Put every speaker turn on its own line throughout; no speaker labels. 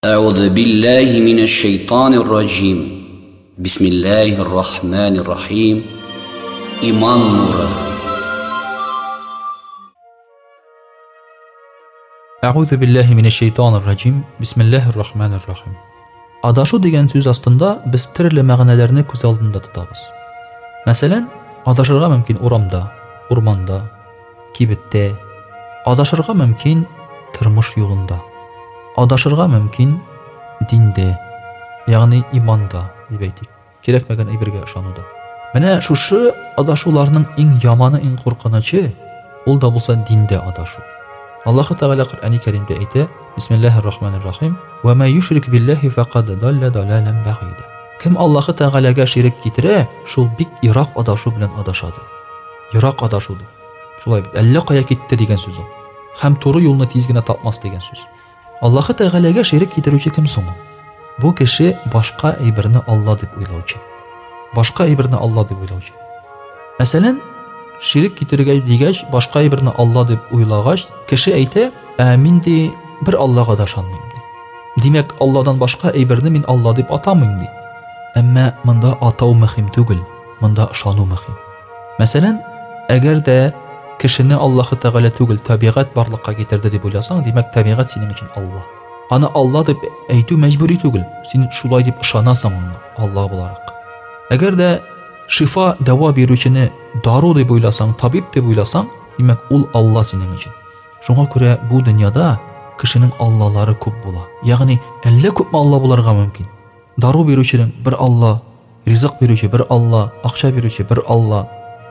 أعوذ بالله من الشيطان الرجيم بسم الله الرحمن الرحيم İman nuru.
Əuzu billahi mineşşeytanirracim. Bismillahirrahmanirrahim. Adaшу деген сөз астында biz түрлі мәгънәләрне күз алдында тотабыз. Мәсәлән, адашырга мөмкин урамда, урманда, кибеттә, адашырга мөмкин тормыш юлында. Адашырга мөмкин диндә, ягъни иманда, дип әйтик. Кирәкмәгән әйбергә ышануда. Менә шушы адашуларның иң яманы, иң куркынычы ул да булса диндә адашу. Аллаһ Тәгалә Коръәни Кәримдә әйтә: Бисмиллаһир-рахманир-рахим. Ва ма юшрик биллаһи фақад далла далалан багида. Кем Аллаһ Тәгаләгә ширк китерә, шул бик ирак адашу белән адашады. Ирак адашуды. Шулай бит, әллә кая китте дигән сүз ул. Һәм туры юлны тиз генә тапмас дигән сүз. Аллаһ Тәгаләгә ширк китерүче кем соң? Бу кеше башка әйберне Алла дип уйлаучы. Башка әйберне Алла дип уйлаучы. Мәсәлән, ширк китергә дигәч, башка әйберне Алла дип уйлагач, кеше әйтә: "Мин ди бер Аллага да ышанмыйм" ди. Димәк, Алладан башка әйберне мин Алла дип атамыйм ди. Әмма монда атау мөһим түгел, монда ышану мөһим. Мәсәлән, әгәр дә кешене Аллаһ Тәгалә түгел, табигать барлыкка китерде дип уйласаң, димәк, табигать синең өчен Алла. Аны Алла дип әйтү мәҗбүри түгел. Син шулай дип ышанасың Алла буларак. Әгәр дә шифа, дәва бирүчене дару дип уйласаң, табиб дип уйласаң, димәк, ул Алла синең өчен. Шуңа күрә бу дөньяда кешенең Аллалары күп була. Ягъни, әллә күпме Алла булырга мөмкин. Дару бирүченең бер Алла, ризык бирүче бер Алла, акча бирүче бер Алла.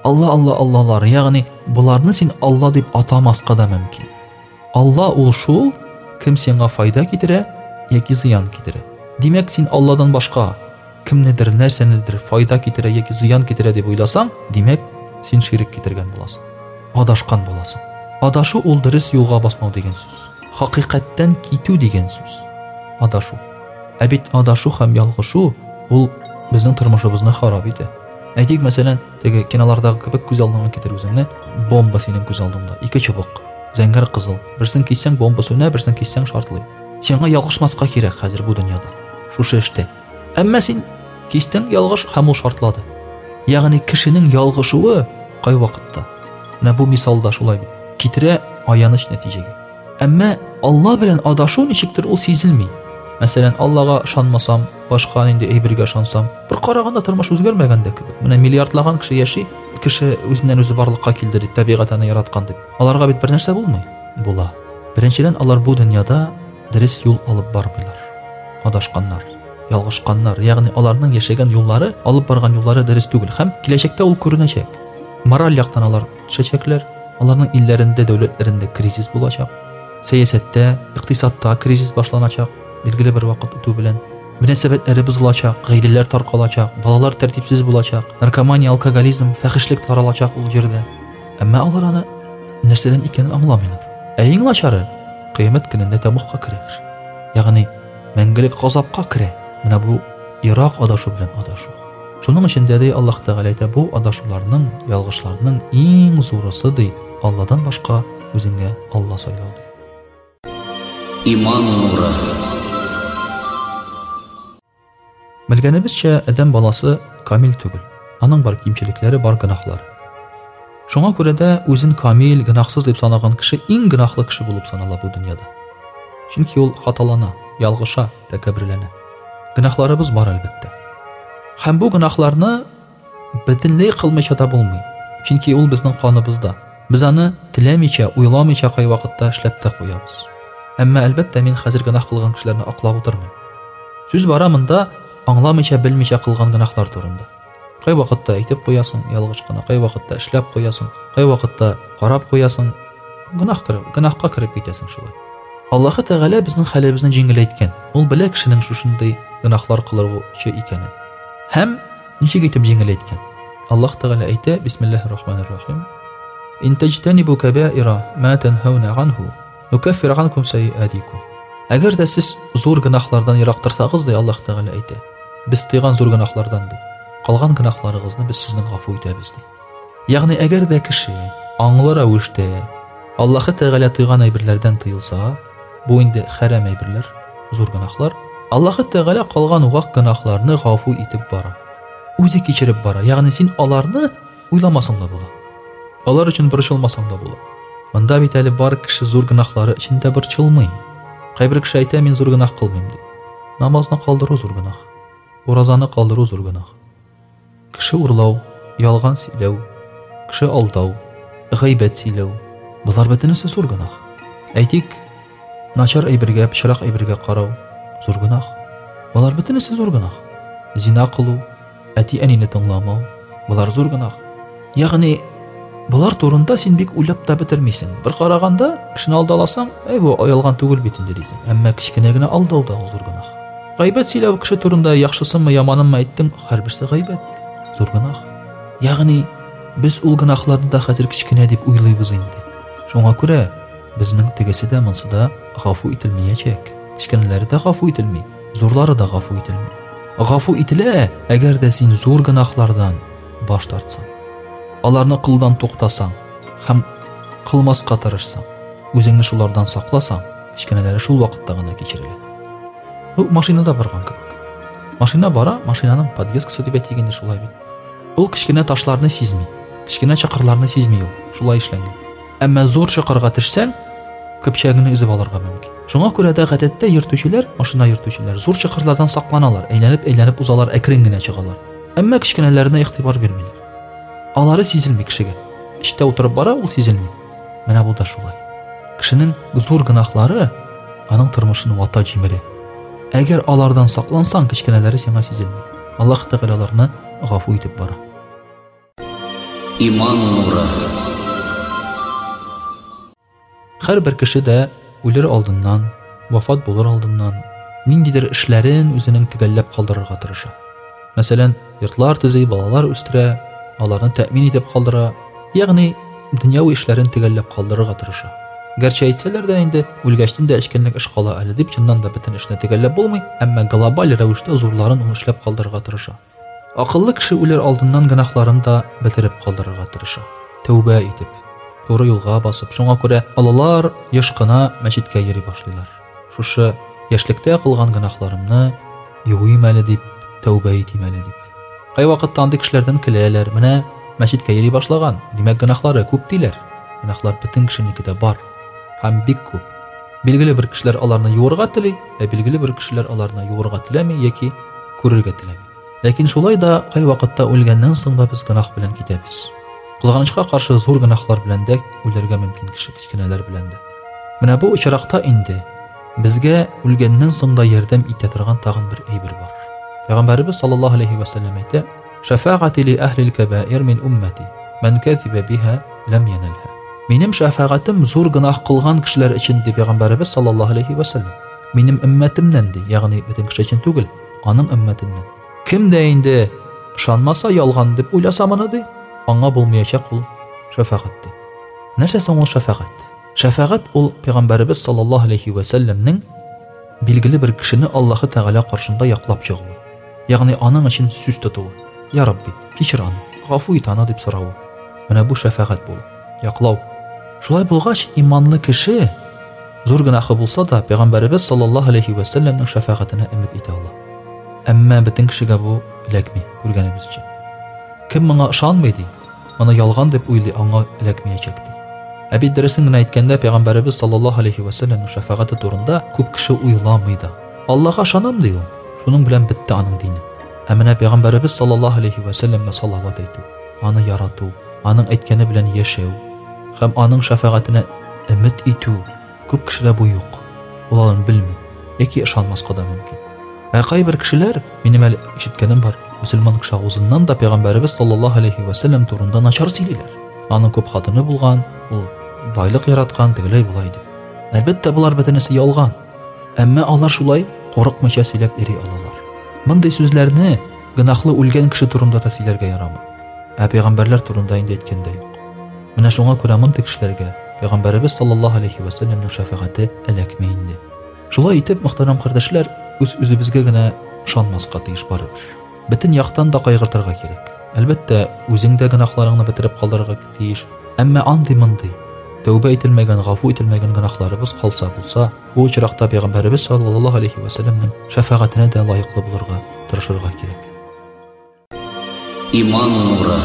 Аллалар, ягъни буларны син Алла дип атамаска да мөмкин. Алла ул шул, кем сиңа файда китерә яки зыян китерә. Димәк, син Алладан башка кемнедер, нәрсәнедер файда китерә яки зыян китерә дип уйласаң, димәк, син ширк китергән буласың. Адашкан буласың. Адашу ул дөрес юлга басмау дигән сүз. Хакыйкатьтән китү дигән сүз. Адашу. Бит адашу һәм ялгышу ул безнең тормышыбызны харап итә. Әйтик, мәсәлән, теге кинолардагы кебек күз алдыңа китер үзеңне, бомба синең күз алдыңда, ике чыбык, зәңгәр кызыл. Берсен киссәң бомба сүнә, берсен киссәң шартлый. Сиңа ялгышмаска кирәк хәзер бу дөньяда. Шушы эштә. Әмма син кистең ялгыш һәм ул шартлады. Ягъни кешенең ялгышуы кай вакытта? Менә бу мисалда шулай бит. Китерә аяныч нәтиҗәгә. Әмма Алла белән адашу ничектер ул сизелми. Мәсәлән, Аллага ышанмасам, башка нинди әйбергә ышансам, бер караганда тормыш үзгәрмәгәндә кебек. Менә миллиардлаган кеше яши, кеше үзеннән үзе барлыкка килде дип, табигать аны яраткан дип. Аларга бит бер нәрсә булмый. Була. Беренчедән, алар бу дөньяда дөрес юл алып бармыйлар. Адашканнар, ялгышканнар, ягъни аларның яшәгән юллары, алып барган юллары дөрес түгел һәм киләчәктә ул күренәчәк. Мораль яктан алар төшәчәкләр, аларның илләрендә, дәүләтләрендә кризис булачак. Сәясәттә, икътисадта кризис башланачак. Билгеле бер вакыт үтү белән мөнәсәбәтләре бозылачак, гаиләләр таркалачак, балалар тәртипсез булачак, наркомания, алкоголизм, фәхишлек таралачак ул җирдә. Әмма алар аны нәрсәдән икәнен аңламыйлар. Иң начары кыямәт көнендә тамакка керә. Ягъни мәңгелек газапка керә. Менә бу ирак адашу белән адашу. Шуның өчен дә Аллаһ Тәгалә әйтә, бу адашуларның, ялгышларның иң зурысы ди, Алладан башка үзеңә Алла сайлау.
İman nuru.
Белгәнебезчә, адәм баласы камил түгел. Аның бар кимчелекләре, бар гынахлары. Шуңа күрә дә үзен камил, гынахсыз дип санаган кеше иң гынахлы кеше булып санала бу дөньяда. Чөнки ул хаталана, ялгыша, тәкәбберләнә. Гынахларыбыз бар әлбәттә. Һәм бу гынахларны бөтенләй кылмыйча да булмый. Чөнки ул безнең каныбызда. Без аны теләмичә, уйламыйча кай вакытта эшләп тә куябыз. Әмма әлбәттә мин хәзер гынах кылган кешеләрне аклап утырмыйм. Сүз бара монда аңламыйча, белмичә кылган гынахлар турында. Кай вакытта әйтеп куясың, ялгыш кына, кай вакытта эшләп куясың, кай вакытта карап куясың, гынахка кереп китәсең шулай. Аллаһ Тәгалә безнең хәлебезне җиңеләйткән. Ул белә кешенең шушындай гынахлар кылырчы икәнен. Һәм ничек итеп җиңеләйткән? Аллаһ Тәгалә әйтә: Бисмиллаһир-рахманир-рахим. Ин таҗтанибу кабаира ма танхауна анху нукаффир анкум сайyi'атикум. Әгәр дә сез зур гынахлардан ярактырсагыз, ди Аллаһ Тәгалә әйтә, без тыйган зур гынахлардан ди, калган гынахларыгызны без сезнең гафу итәбез ди. Ягъни әгәр дә кеше аңлы рәвештә Аллаһ Тәгалә тыйган әйберләрдән тыелса, бу инде хәрам әйберләр, зур гынахлар, Аллаһы Тәгалә калган вак гынахларны гафу итеп бара. Үзе кичереп бара. Ягъни син аларны уйламасаң да була. Алар өчен борчылмасаң да була. Монда бит әле бар кеше зур гынахлары өчендә борчылмый. Кайбер кеше әйтә, мин зур гынах кылмыйм дип. Намазны калдыру зур гынах. Уразаны калдыру зур гынах. Кеше урлау, ялган сөйләү, кеше алдау, гайбәт сөйләү. Булар бөтенесе зур гынах. Әйтик, начар әйбергә, пычрак әйбергә карау зур гынах. Булар бөтенесе зур гынах. Зина кылу, әти-әнине тыңламау, булар зур гынах. Ягъни булар турында син бик уйлап та бетермисең. Бер караганда, кешене алдаласаң, бу аялган түгел бит инде дисең. Әмма кичкенә генә алдау да зур гынах. Гайбәт сөйләү кеше турында яхшысымы, яманымы әйттең, һәрберсе гайбәт. Зур гынах. Ягъни без ул гынахларны да хәзер кичкенә дип уйлыйбыз инде. Шуңа күрә безнең тегесе дә монсы да гафу ителмәячәк. Кичкенәләре дә гафу ителми, зурлары да гафу ителми. Гафу ителә, әгәр дә син зур гынахлардан баш тартсаң, аларны кылдан туктасаң һәм кылмаска тырышсаң, үзеңне шулардан сакласаң, кичкенәләре шул вакытта гына кичерелә. Ул машинада барган кебек. Машина бара, машинаның подвескасы дип әйтгәндә шулай бит. Ул кичкенә ташларны сизми, кичкенә чакырларны сизми ул. Шулай эшләнгән. Әмма зур чакырга төшсәң, көпчәгенә үзеп алырга мөмкин. Шуңа күрә дә гадәттә йөртүчеләр, машина йөртүчеләр зур чакырлардан сакланалар, әйләнеп узалар, әкрен генә чыгалар. Әмма кичкенәләренә игътибар бирмиләр. Алары сизелми кешегә. Эчтә утырып бара, ул сизелми. Менә бу да шулай. Кешенең зур гынахлары аның тормышын вата җимере. Әгәр алардан саклансаң, кичкенәләре сиңа сизелми. Аллаһ Тәгалә аларны гафу итеп бара.
Иман нуры.
Һәрбер кеше дә үлер алдыннан, вафат булыр алдыннан ниндидер эшләрен үзенең төгәлләп калдырырга тырыша. Мәсәлән, йортлар төзи, балалар үстерә, аларны тәэмин итеп калдыра, ягъни дөньяви эшләрен төгәлләп калдырырга тырыша. Гәрчә әйтсәләр дә инде үлгәчтән дә эшкәнлек эш кала әле дип чыннан да бөтен эшне төгәлләп булмый, әмма глобаль рәвештә зурларын ул эшләп калдырырга тырыша. Акыллы кеше үлер алдыннан гынахларын да бетереп калдырырга тырыша. Тәүбә итеп, туры юлга басып, шуңа күрә алалар яш кына мәчеткә йөри башлыйлар. Шушы яшьлектә кылган гынахларымны юйым әле дип, тәүбә итим әле дип. Кай вакытта андый кешеләрдән көләләр, менә мәчеткә йөри башлаган, димәк гынахлары күп диләр. Гынахлар бөтен кешенекедә бар, һәм бик күп. Билгеле бер кешеләр аларны юырга тели, билгеле бер кешеләр аларны юырга теләми яки күрергә теләми. Ләкин шулай да кай вакытта үлгәннән соң да без гынах белән китәбез. Кызганычка каршы зур гынахлар белән дә үләргә мөмкин кеше, кичкенәләр белән дә. Менә бу очракта инде безгә үлгәннән соң да ярдәм итә торган тагын бер әйбер бар. Пәйгамбәрбез саллаллаһу алейхи ва саллям әйтә: "Шафаъати ли ахлил кабаир мин уммати, ман кафиба биха лам яналха." Минем шафагатым зур гынах кылган кешеләр өчен дип Пәйгамбәрбез саллаллаһу алейхи ва саллям. Минем уммәтемнән ди, ягъни бөтен кеше өчен түгел, аның уммәтеннән. Кем дә инде ышанмаса ялган дип уйласа моны ди, аңа булмаячак ул шафагат ди. Нәрсә соң ул шафагат? Шафагат ул Пәйгамбәрбез саллаллаһу алейхи ва саллямның билгеле бер кешене Аллаһы Тәгалә каршында яклап чыгуы. Ягъни аның өчен сүз тотуы. Я Рабби, кичер аны, гафу ит аны дип сорауы. Менә бу шафагат бул, яклау. Шулай булгач, иманлы кеше зур гынахы булса да Пәйгамбәрбез саллаллаһу алейхи ва саллямның шафагатына өмет итә ала. Әмма бөтен кешегә бу эләкми, күргәнебезчә. Кем моңа ышанмый ди, моны ялган дип уйлый, аңа эләкмәячәк ди. Ә бит дөресен генә әйткәндә Пәйгамбәрбез саллаллаһу алейхи ва саллямның шафагаты турында күп кеше уйламый да. Аллаһка ышанам ди ул. Шуның белән бетте аның дине. Ә менә Пәйгамбәрбез саллаллаһу алейхи ва саллямга салават әйтү, аны ярату, аның әйткәне белән яшәү һәм аның шафагатына өмет итү күп кешедә бу юк. Ул аны белми яки ышанмаска да мөмкин. Ә кайбер кешеләр, минем әле ишеткәнем бар, мөселман кеше авызыннан да Пәйгамбәрбез саллаллаһу алейхи ва саллям турында начар сөйлиләр. Аның күп хатыны булган, ул байлык яраткан, тегеләй булай дип. Әлбәттә булар бөтенесе ялган. Әмма алар шулай корыкмыйча сөйләп йөри алалар. Мондый сүзләрне гынахлы үлгән кеше турында да сөйләргә ярамый. Ә Пәйгамбәрләр турында инде әйткәндә юк. Менә шуңа күрә мондый кешеләргә Пәйгамбәрбез саллаллаһу алейхи ва саллямның шафагаты эләкмәй инде. Шулай итеп, мөхтәрәм кардәшләр, үзебезгә генә ышанмаска тиеш барыбер. Бөтен яктан да кайгыртырга кирәк. Әлбәттә, үзең дә гынахларыңны бетереп калдырырга тиеш. Әмма андый-мондый тәүбә ителмәгән, гафу ителмәгән гөнаһларыбыз калса булса, бу очракта Пәйгамбәрбез саллаллаһу алейхи ва салламның шәфәгатенә дә лаеклы булырга тырышырга кирәк.
Иман нуры.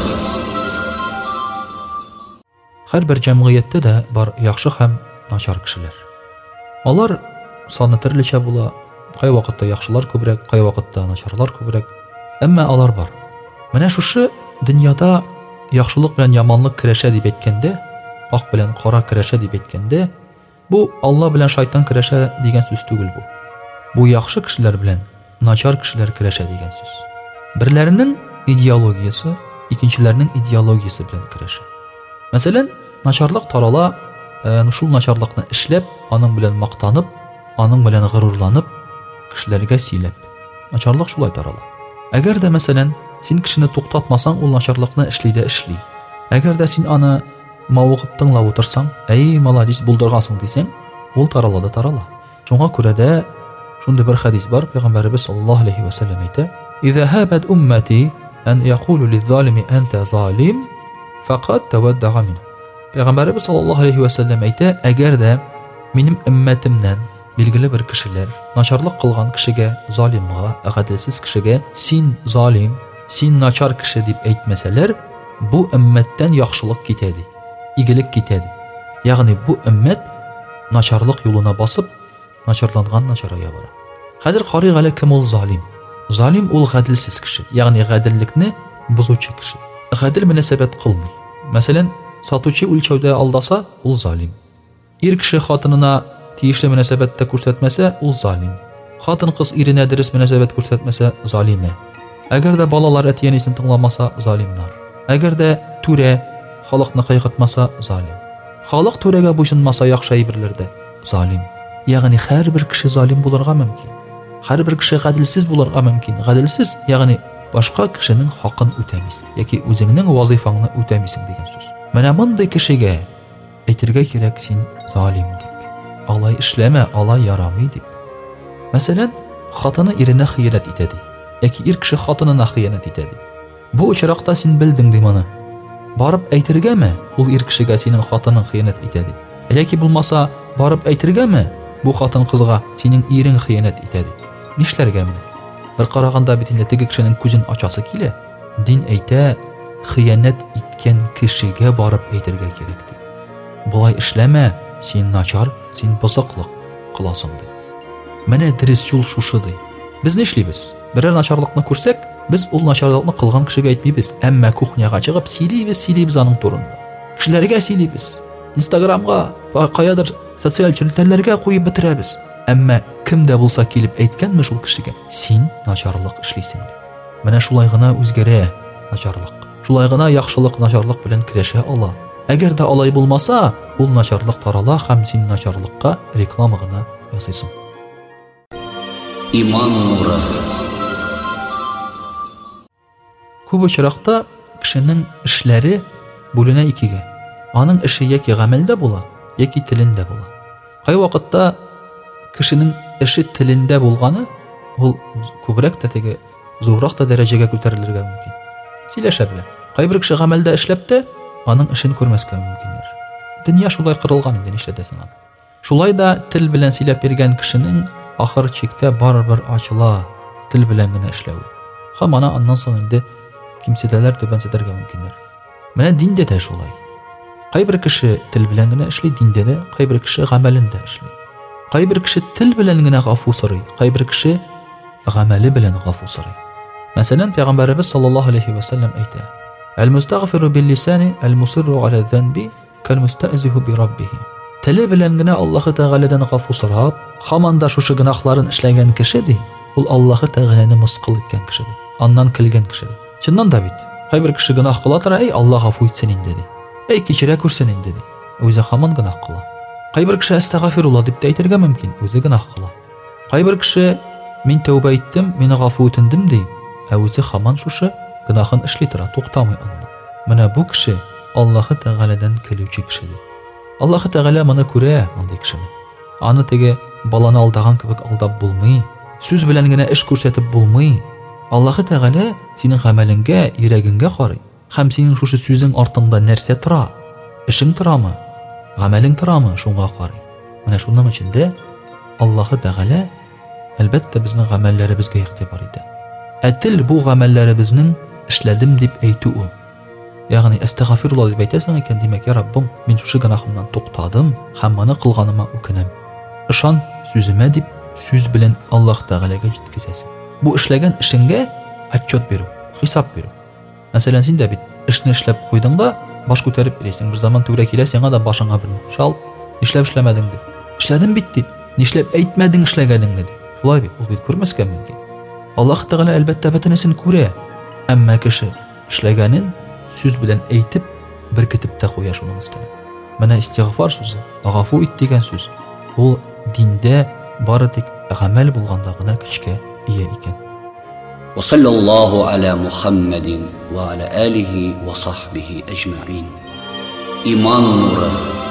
Һәрбер җәмгыятьтә дә бар яхшы һәм начар кешеләр. Алар саны төрлечә була. Кай вакытта яхшылар күбрәк, кай вакытта начарлар күбрәк. Әмма алар бар. Менә шушы дөньяда яхшылык белән яманлык көрәшә дип әйткәндә, ак белән кара көрәшә дип әйткәндә, бу Алла белән шайтан көрәшә дигән сүз түгел бу. Бу яхшы кешеләр белән начар кешеләр көрәшә дигән сүз. Берләренең идеологиясе икенчеләрнең идеологиясе белән көрәшә. Мәсәлән, начарлык тарала, шул начарлыкны эшләп, аның белән мактанып, аның белән горурланып, кешеләргә сөйләп. Начарлык шулай тарала. Әгәр дә мәсәлән, син кешене туктатмасаң, ул начарлыкны эшли дә эшли. Әгәр дә син аны мавыгып тыңлап утырсаң, "Әй, молодец, булдыргансың" дисәң, ул тарала да тарала. Шуңа күрә дә шундый бер хадис бар, Пәйгамбәрбез саллаллаһу алейхи ва саллям әйтә: "Иза хабат уммати ан яқулу лиз-залими анта залим, фақат тавадда'a мин." Пәйгамбәрбез саллаллаһу алейхи ва саллям әйтә: "Әгәр дә минем өммәтемнән билгеле бер кешеләр начарлык кылган кешегә, залимга, гаделсез кешегә, син залим, син начар кеше дип әйтмәсәләр, бу өммәттән яхшылык китә ди, игелек китә ди. Ягъни бу өммәт начарлык юлына басып, начарланган начарая бара." Хәзер карыйк әле кем ул залим? Залим ул гаделсез кеше, ягъни гаделлекне бузучы кеше. Гадел мөнәсәбәт кылмый. Мәсәлән, сатучы үлчәүдә алдаса, ул залим. Ир кеше хатынына тиешле мөнәсәбәттә күрсәтмәсә, ул залим. Хатын-кыз иренә дөрес мөнәсәбәт күрсәтмәсә, залиме. Әгәр дә балалар әтиәнисен тыңламаса, залимнар. Әгәр дә түрә халыкны кайгыртмаса, залим. Халык түрәгә буйсынмаса, яхшы әйберләрдә, залим. Ягъни һәрбер кеше залим булырга мөмкин. Һәрбер кеше гаделсез булырга мөмкин. Гаделсез, ягъни башка кешенең хакын үтәмисең, яки үзеңнең вазифаңны үтәмисең дигән сүз. Менә мондый кешегә әйтергә кирәк, син залим дип. Алай эшләмә, алай ярамый дип. Мәсәлән, хатыны иренә хыянәт итә ди, яки ир кеше хатынына хыянәт итә ди. Бу очракта син белдең ди моны. Барып әйтергәме, ул ир кешегә синең хатының хыянәт итә дип. Яки булмаса, барып әйтергәме, бу хатын кызга синең ирең хыянәт итә дип. Нишләргә менә? Бер караганда бит инде теге кешенең күзен ачасы килә. Дин әйтә, хыянәт иткән кешегә барып әйтергә кирәк ди. Булай эшләмә, син начар, син бозыклык кыласың ди. Менә дөрес юл шушы ди. Без нишлибез? Берәр начарлыкны күрсәк, без ул начарлыкны кылган кешегә әйтмибез, әмма кухняга чыгып сөйлибез аның турында. Кешеләргә сөйлибез. Инстаграмга, каядыр социаль челтәрләргә куеп бетерәбез. Әмма кемдә булса килеп әйткәнме шул кешегә, син начарлык эшлисең ди. Менә шулай гына үзгәрә начарлык. Шулай гына яхшылык начарлык белән көрәшә ала. Әгәр дә алай булмаса, ул начарлык тарала һәм син начарлыкка реклама гына ясыйсың.
Иман нуры.
Күп очракта кешенең эшләре бүленә икегә. Аның эше яки гамәлдә була, яки телендә була. Кай вакытта кешенең эше телендә булганы, ул күбрәк тә теге зуррак та дәрәҗәгә күтәрелергә мөмкин. Сөйләшә белә. Кайбер кеше гамәлдә эшләп тә аның эшен күрмәскә мөмкиндер. Дөнья шулай кырылган инде, нишләтәсең аны. Шулай да тел белән сөйләп биргән кешенең ахыр чиктә барыбер ачыла, тел белән генә эшләү. Һәм аннан соң инде кимсетәләр түбәнсетергә мөмкиндер. Менә диндә дә шулай. Кайбер кеше тел белән генә эшли диндә дә, кайбер кеше гамәлендә эшли. Кайбер кеше тел белән генә гафу сорый, кайбер кеше гамәле белән гафу сорый. Мәсәлән, Пәйгамбәрбез саллаллаһу алейхи ва саллям әйтә: "Ал-мустагфиру бил-лисани, ал-мусирру аля дhanbi, кал-мустазиху би-раббиhi." Теле белән генә Аллаһы Тәгаләдән гафу сорап, һаман да шушы гынаһларын эшләгән кеше ди, ул Аллаһы Тәгаләне мыскыл иткән кеше ди, аннан көлгән кеше ди. Чыннан да бит, кайбер кеше гынаһ кыла тора, "Эй, Аллаһ гафу итсен инде" ди. "Эй, кичерә күрсен инде" ди. Үзе һаман гынаһ кыла. Кайбер кеше "Астагфирулла" дип әйтергә мөмкин, үзе гынаһ кыла. Кайбер кеше "Мин тәүбә иттем, мине гафу үтендем" ди, үзе һаман шушы гынаһын эшли тора, туктамый аннан. Менә бу кеше Аллаһы Тәгаләдән көлүче кеше ди. Аллаһы Тәгалә моны күрә, мондый кешене. Аны теге баланы алдаган кебек алдап булмый, сүз белән генә эш күрсәтеп булмый. Аллаһы Тәгалә синең гамәлеңгә, йөрәгеңгә карый. Һәм синең шушы сүзең артында нәрсә тора? Эшең торамы? Гамәлең торамы шуңа карый. Менә шуның içinde Аллаһы Тәгалә әлбәттә безнең гамәлләребезгә игътибар итә. Тел бу гамәлләребезнең эшләдем дип әйтү ул. Ягъни әстәгъфирулlah дип әйтәсең икән, димәк, я Раббым, мин шушы гынахымнан туктадым һәм моны кылганыма үкенәм. Ышан сүземә дип сүз белән Аллаһ Тәгаләгә җиткезәсең. Бу эшләгән эшеңгә отчет бирү, хисап бирү. Мәсәлән, син дә бит эшне эшләп куйдың да, баш күтәреп йөрисең. Бер заман түгрә килә, сиңа да башыңа бер шал, нишләп эшләмәдең дип. Эшләдем бит ди. Нишләп әйтмәдең эшләгәнеңне дип. Шулай бит, ул бит күрмәскә мөмкин. Аллаһ Тәгалә әлбәттә бөтенесен күрә. Әмма кеше эшләгәнен сүз белән әйтеп беркетеп тә куя шуның өстенә. Менә истигъфар сүзе, гафу ит дигән сүз. Ул диндә бары тик гамәл булганда гына көчкә ия икән.
وصلى الله على محمد وعلى آله وصحبه أجمعين. إيمان نورا